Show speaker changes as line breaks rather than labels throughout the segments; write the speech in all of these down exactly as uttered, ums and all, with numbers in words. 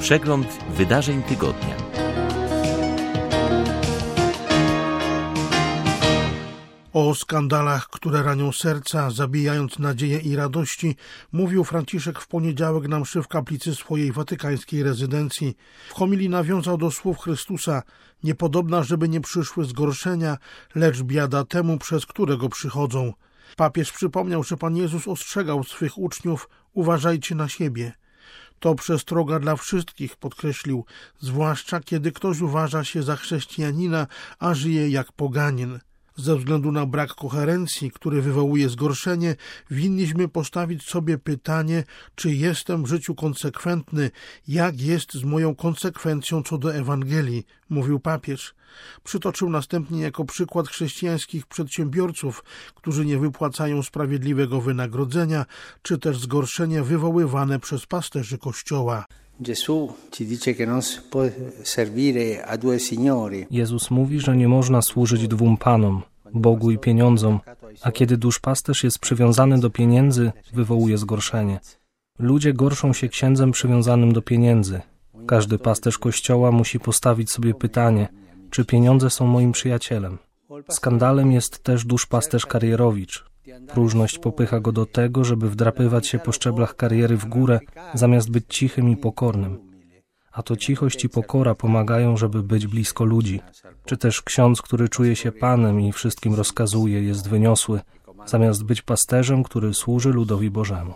Przegląd wydarzeń tygodnia.
O skandalach, które ranią serca, zabijając nadzieję i radości, mówił Franciszek w poniedziałek na mszy w kaplicy swojej watykańskiej rezydencji. W homilii nawiązał do słów Chrystusa: niepodobna, żeby nie przyszły zgorszenia, lecz biada temu, przez którego przychodzą. Papież przypomniał, że Pan Jezus ostrzegał swych uczniów: uważajcie na siebie. To przestroga dla wszystkich, podkreślił, zwłaszcza kiedy ktoś uważa się za chrześcijanina, a żyje jak poganin. Ze względu na brak koherencji, który wywołuje zgorszenie, winniśmy postawić sobie pytanie, czy jestem w życiu konsekwentny, jak jest z moją konsekwencją co do Ewangelii, mówił papież. Przytoczył następnie jako przykład chrześcijańskich przedsiębiorców, którzy nie wypłacają sprawiedliwego wynagrodzenia, czy też zgorszenie wywoływane przez pasterzy Kościoła.
Jezus mówi, że nie można służyć dwóm panom, Bogu i pieniądzom, a kiedy duszpasterz jest przywiązany do pieniędzy, wywołuje zgorszenie. Ludzie gorszą się księdzem przywiązanym do pieniędzy. Każdy pasterz Kościoła musi postawić sobie pytanie, czy pieniądze są moim przyjacielem. Skandalem jest też duszpasterz karierowicz. Próżność popycha go do tego, żeby wdrapywać się po szczeblach kariery w górę, zamiast być cichym i pokornym. A to cichość i pokora pomagają, żeby być blisko ludzi. Czy też ksiądz, który czuje się panem i wszystkim rozkazuje, jest wyniosły, zamiast być pasterzem, który służy ludowi Bożemu.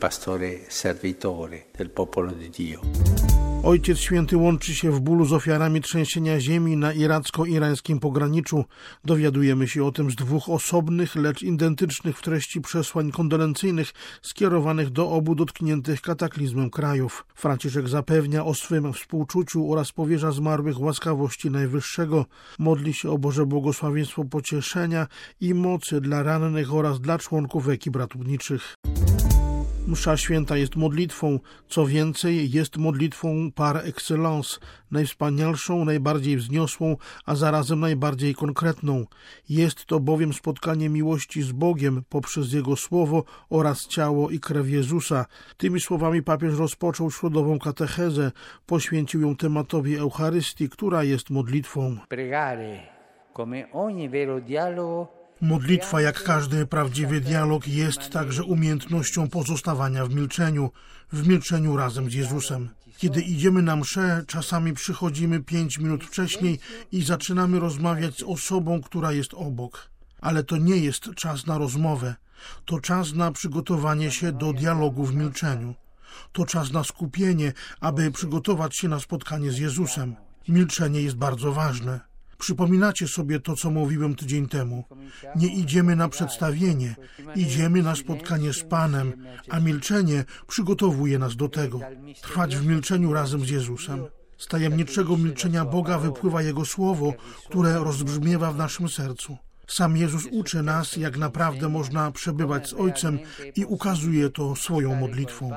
Ojciec Święty łączy się w bólu z ofiarami trzęsienia ziemi na iracko-irańskim pograniczu. Dowiadujemy się o tym z dwóch osobnych, lecz identycznych w treści przesłań kondolencyjnych skierowanych do obu dotkniętych kataklizmem krajów. Franciszek zapewnia o swym współczuciu oraz powierza zmarłych łaskawości Najwyższego. Modli się o Boże błogosławieństwo pocieszenia i mocy dla rannych oraz dla członków ekip ratowniczych. Msza święta jest modlitwą, co więcej, jest modlitwą par excellence, najwspanialszą, najbardziej wzniosłą, a zarazem najbardziej konkretną. Jest to bowiem spotkanie miłości z Bogiem poprzez Jego Słowo oraz ciało i krew Jezusa. Tymi słowami papież rozpoczął środową katechezę, poświęcił ją tematowi Eucharystii, która jest modlitwą.
Pregare, come ogni vero dialogo.
Modlitwa, jak każdy prawdziwy dialog, jest także umiejętnością pozostawania w milczeniu, w milczeniu razem z Jezusem. Kiedy idziemy na mszę, czasami przychodzimy pięć minut wcześniej i zaczynamy rozmawiać z osobą, która jest obok. Ale to nie jest czas na rozmowę. To czas na przygotowanie się do dialogu w milczeniu. To czas na skupienie, aby przygotować się na spotkanie z Jezusem. Milczenie jest bardzo ważne. Przypominacie sobie to, co mówiłem tydzień temu. Nie idziemy na przedstawienie, idziemy na spotkanie z Panem, a milczenie przygotowuje nas do tego. Trwać w milczeniu razem z Jezusem. Z tajemniczego milczenia Boga wypływa Jego Słowo, które rozbrzmiewa w naszym sercu. Sam Jezus uczy nas, jak naprawdę można przebywać z Ojcem i ukazuje to swoją modlitwą.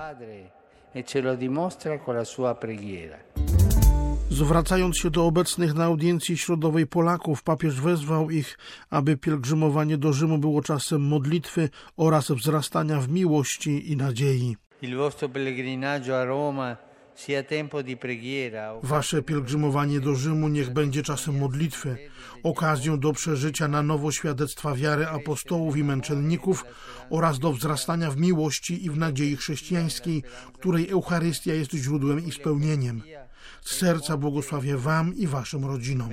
Zwracając się do obecnych na audiencji środowej Polaków, papież wezwał ich, aby pielgrzymowanie do Rzymu było czasem modlitwy oraz wzrastania w miłości i nadziei. Wasze pielgrzymowanie do Rzymu niech będzie czasem modlitwy, okazją do przeżycia na nowo świadectwa wiary apostołów i męczenników oraz do wzrastania w miłości i w nadziei chrześcijańskiej, której Eucharystia jest źródłem i spełnieniem. Z serca błogosławię Wam i Waszym rodzinom.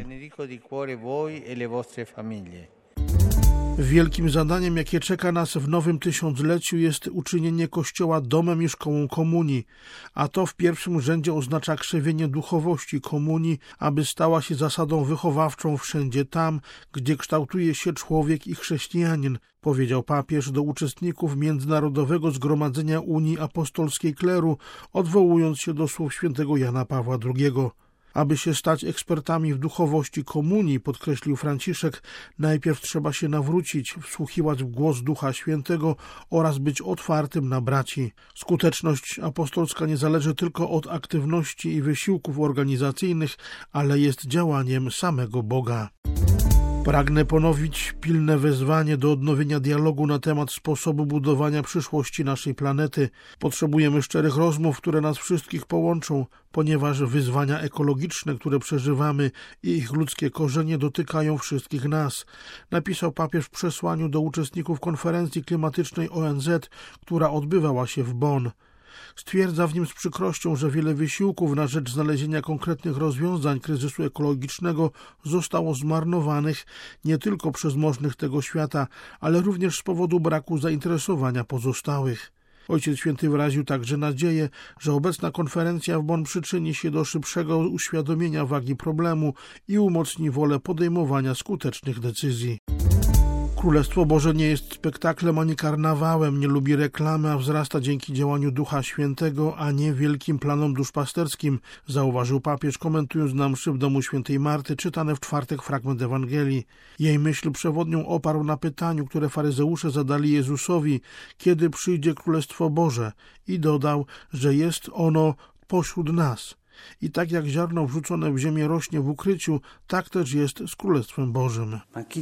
Wielkim zadaniem, jakie czeka nas w nowym tysiącleciu, jest uczynienie Kościoła domem i szkołą komunii, a to w pierwszym rzędzie oznacza krzewienie duchowości komunii, aby stała się zasadą wychowawczą wszędzie tam, gdzie kształtuje się człowiek i chrześcijanin, powiedział papież do uczestników Międzynarodowego Zgromadzenia Unii Apostolskiej Kleru, odwołując się do słów świętego Jana Pawła drugiego. Aby się stać ekspertami w duchowości komunii, podkreślił Franciszek, najpierw trzeba się nawrócić, wsłuchiwać w głos Ducha Świętego oraz być otwartym na braci. Skuteczność apostolska nie zależy tylko od aktywności i wysiłków organizacyjnych, ale jest działaniem samego Boga. Pragnę ponowić pilne wezwanie do odnowienia dialogu na temat sposobu budowania przyszłości naszej planety. Potrzebujemy szczerych rozmów, które nas wszystkich połączą, ponieważ wyzwania ekologiczne, które przeżywamy i ich ludzkie korzenie dotykają wszystkich nas, napisał papież w przesłaniu do uczestników konferencji klimatycznej O N Z, która odbywała się w Bonn. Stwierdza w nim z przykrością, że wiele wysiłków na rzecz znalezienia konkretnych rozwiązań kryzysu ekologicznego zostało zmarnowanych nie tylko przez możnych tego świata, ale również z powodu braku zainteresowania pozostałych. Ojciec Święty wyraził także nadzieję, że obecna konferencja w Bonn przyczyni się do szybszego uświadomienia wagi problemu i umocni wolę podejmowania skutecznych decyzji. Królestwo Boże nie jest spektaklem ani karnawałem, nie lubi reklamy, a wzrasta dzięki działaniu Ducha Świętego, a nie wielkim planom duszpasterskim, zauważył papież, komentując na mszy w domu świętej Marty, czytane w czwartek fragment Ewangelii. Jej myśl przewodnią oparł na pytaniu, które faryzeusze zadali Jezusowi, kiedy przyjdzie Królestwo Boże, i dodał, że jest ono pośród nas. I tak jak ziarno wrzucone w ziemię rośnie w ukryciu, tak też jest z Królestwem Bożym.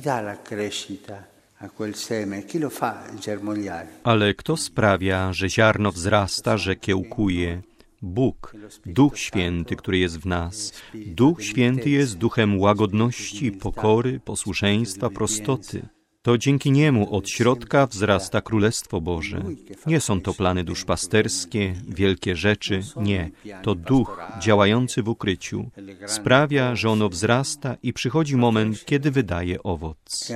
Ale kto sprawia, że ziarno wzrasta, że kiełkuje? Bóg, Duch Święty, który jest w nas. Duch Święty jest duchem łagodności, pokory, posłuszeństwa, prostoty. To dzięki Niemu od środka wzrasta Królestwo Boże. Nie są to plany duszpasterskie, wielkie rzeczy, nie. To Duch działający w ukryciu sprawia, że ono wzrasta i przychodzi moment, kiedy wydaje owoc.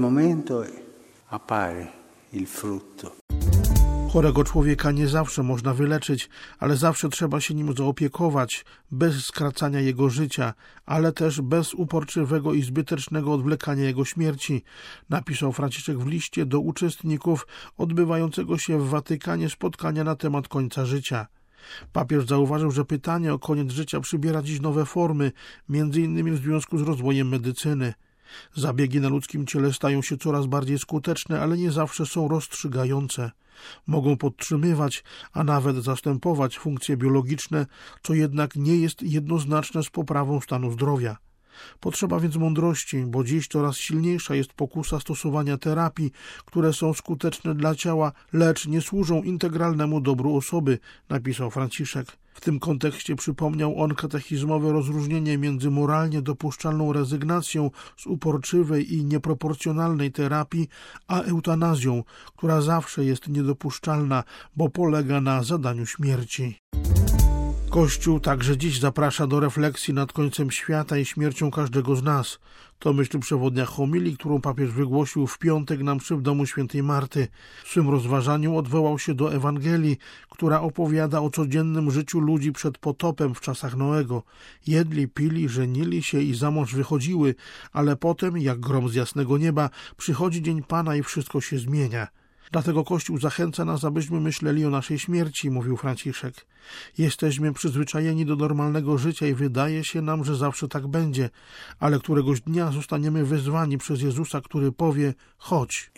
Chorego człowieka nie zawsze można wyleczyć, ale zawsze trzeba się nim zaopiekować, bez skracania jego życia, ale też bez uporczywego i zbytecznego odwlekania jego śmierci, napisał Franciszek w liście do uczestników odbywającego się w Watykanie spotkania na temat końca życia. Papież zauważył, że pytanie o koniec życia przybiera dziś nowe formy, między innymi w związku z rozwojem medycyny. Zabiegi na ludzkim ciele stają się coraz bardziej skuteczne, ale nie zawsze są rozstrzygające. Mogą podtrzymywać, a nawet zastępować funkcje biologiczne, co jednak nie jest jednoznaczne z poprawą stanu zdrowia. Potrzeba więc mądrości, bo dziś coraz silniejsza jest pokusa stosowania terapii, które są skuteczne dla ciała, lecz nie służą integralnemu dobru osoby, napisał Franciszek. W tym kontekście przypomniał on katechizmowe rozróżnienie między moralnie dopuszczalną rezygnacją z uporczywej i nieproporcjonalnej terapii, a eutanazją, która zawsze jest niedopuszczalna, bo polega na zadaniu śmierci. Kościół także dziś zaprasza do refleksji nad końcem świata i śmiercią każdego z nas. To myśl przewodnia homilii, którą papież wygłosił w piątek na mszy w domu świętej Marty. W swym rozważaniu odwołał się do Ewangelii, która opowiada o codziennym życiu ludzi przed potopem w czasach Noego. Jedli, pili, żenili się i za mąż wychodziły, ale potem, jak grom z jasnego nieba, przychodzi dzień Pana i wszystko się zmienia. Dlatego Kościół zachęca nas, abyśmy myśleli o naszej śmierci, mówił Franciszek. Jesteśmy przyzwyczajeni do normalnego życia i wydaje się nam, że zawsze tak będzie, ale któregoś dnia zostaniemy wezwani przez Jezusa, który powie: chodź.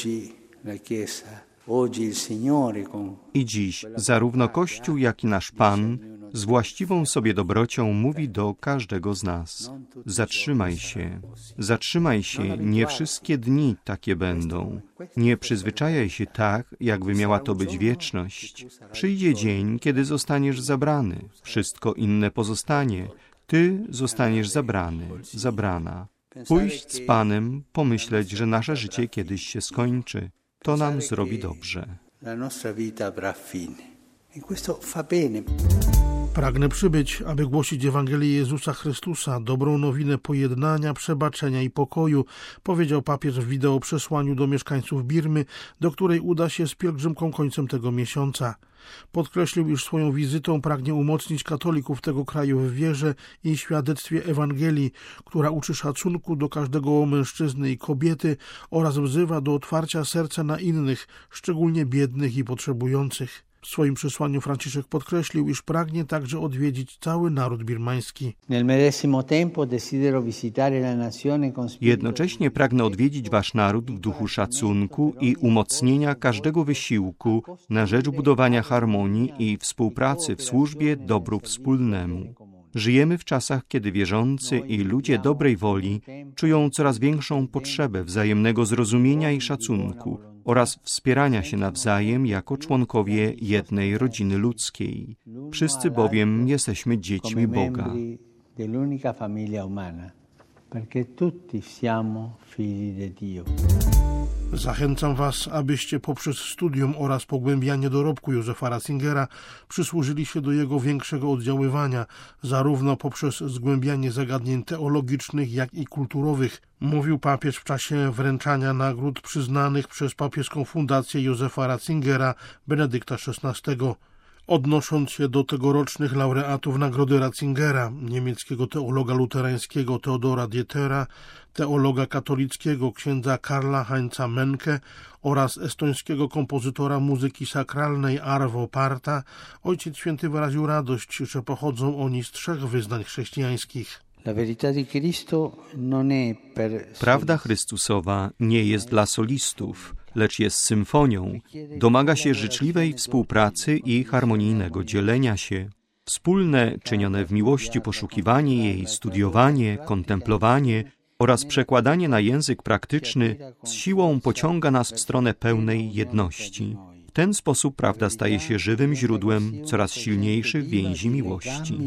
I dziś zarówno Kościół, jak i nasz Pan z właściwą sobie dobrocią mówi do każdego z nas: zatrzymaj się, zatrzymaj się, nie wszystkie dni takie będą. Nie przyzwyczajaj się tak, jakby miała to być wieczność. Przyjdzie dzień, kiedy zostaniesz zabrany, wszystko inne pozostanie, ty zostaniesz zabrany, zabrana. Pójść z Panem, pomyśleć, że nasze życie kiedyś się skończy. To nam zrobi dobrze.
Pragnę przybyć, aby głosić Ewangelię Jezusa Chrystusa, dobrą nowinę pojednania, przebaczenia i pokoju, powiedział papież w wideo przesłaniu do mieszkańców Birmy, do której uda się z pielgrzymką końcem tego miesiąca. Podkreślił, iż swoją wizytą pragnie umocnić katolików tego kraju w wierze i świadectwie Ewangelii, która uczy szacunku do każdego mężczyzny i kobiety oraz wzywa do otwarcia serca na innych, szczególnie biednych i potrzebujących. W swoim przesłaniu Franciszek podkreślił, iż pragnie także odwiedzić cały naród birmański.
Jednocześnie pragnę odwiedzić wasz naród w duchu szacunku i umocnienia każdego wysiłku na rzecz budowania harmonii i współpracy w służbie dobru wspólnemu. Żyjemy w czasach, kiedy wierzący i ludzie dobrej woli czują coraz większą potrzebę wzajemnego zrozumienia i szacunku oraz wspierania się nawzajem jako członkowie jednej rodziny ludzkiej. Wszyscy bowiem jesteśmy dziećmi Boga.
Zachęcam Was, abyście poprzez studium oraz pogłębianie dorobku Józefa Ratzingera przysłużyli się do jego większego oddziaływania, zarówno poprzez zgłębianie zagadnień teologicznych, jak i kulturowych, mówił papież w czasie wręczania nagród przyznanych przez papieską fundację Józefa Ratzingera Benedykta szesnastego. Odnosząc się do tegorocznych laureatów Nagrody Ratzingera, niemieckiego teologa luterańskiego Theodora Dietera, teologa katolickiego księdza Karla Heinza Menke oraz estońskiego kompozytora muzyki sakralnej Arvo Parta, Ojciec Święty wyraził radość, że pochodzą oni z trzech wyznań chrześcijańskich.
Prawda Chrystusowa nie jest dla solistów, lecz jest symfonią. Domaga się życzliwej współpracy i harmonijnego dzielenia się. Wspólne, czynione w miłości poszukiwanie jej, studiowanie, kontemplowanie oraz przekładanie na język praktyczny z siłą pociąga nas w stronę pełnej jedności. W ten sposób prawda staje się żywym źródłem coraz silniejszych więzi miłości.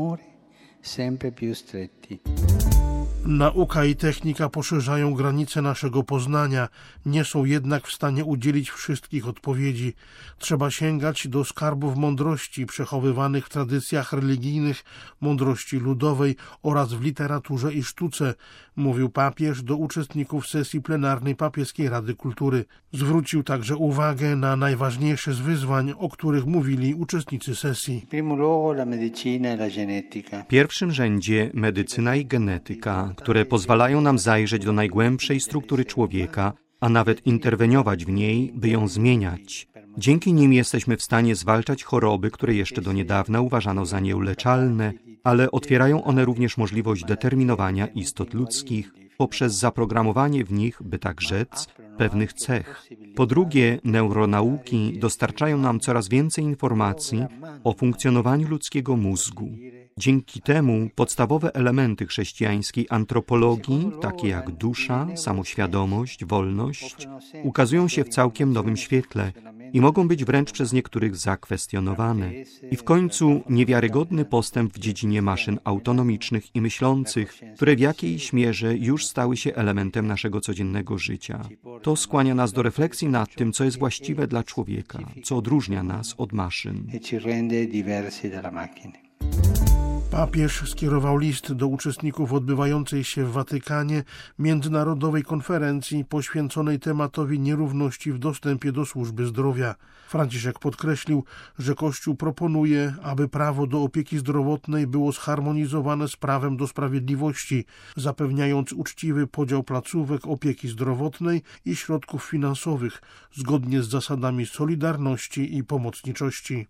Nauka i technika poszerzają granice naszego poznania, nie są jednak w stanie udzielić wszystkich odpowiedzi. Trzeba sięgać do skarbów mądrości przechowywanych w tradycjach religijnych, mądrości ludowej oraz w literaturze i sztuce, mówił papież do uczestników sesji plenarnej Papieskiej Rady Kultury. Zwrócił także uwagę na najważniejsze z wyzwań, o których mówili uczestnicy sesji.
W pierwszym rzędzie medycyna i genetyka, które pozwalają nam zajrzeć do najgłębszej struktury człowieka, a nawet interweniować w niej, by ją zmieniać. Dzięki nim jesteśmy w stanie zwalczać choroby, które jeszcze do niedawna uważano za nieuleczalne, ale otwierają one również możliwość determinowania istot ludzkich poprzez zaprogramowanie w nich, by tak rzec, pewnych cech. Po drugie, neuronauki dostarczają nam coraz więcej informacji o funkcjonowaniu ludzkiego mózgu. Dzięki temu podstawowe elementy chrześcijańskiej antropologii, takie jak dusza, samoświadomość, wolność, ukazują się w całkiem nowym świetle i mogą być wręcz przez niektórych zakwestionowane. I w końcu niewiarygodny postęp w dziedzinie maszyn autonomicznych i myślących, które w jakiejś mierze już stały się elementem naszego codziennego życia. To skłania nas do refleksji nad tym, co jest właściwe dla człowieka, co odróżnia nas od maszyn.
Papież skierował list do uczestników odbywającej się w Watykanie międzynarodowej konferencji poświęconej tematowi nierówności w dostępie do służby zdrowia. Franciszek podkreślił, że Kościół proponuje, aby prawo do opieki zdrowotnej było zharmonizowane z prawem do sprawiedliwości, zapewniając uczciwy podział placówek opieki zdrowotnej i środków finansowych, zgodnie z zasadami solidarności i pomocniczości.